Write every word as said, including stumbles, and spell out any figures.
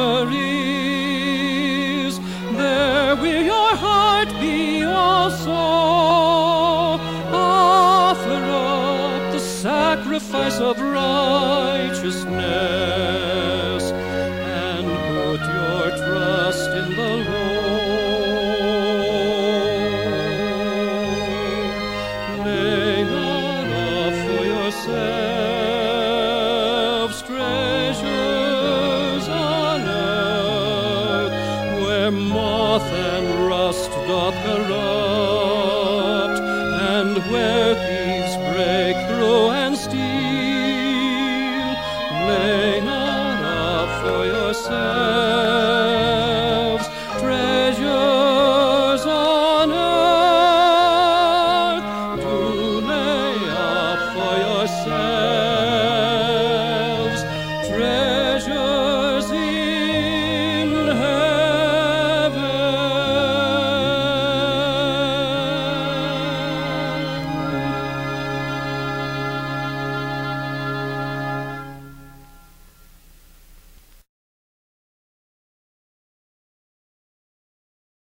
treasuries, there will your heart be also. Offer up the sacrifice of righteousness, and put your trust in the Lord. Lay not up for yourselves treasures on earth, where moth and rust doth corrupt, and where thieves break through and steal. Lay not up for yourselves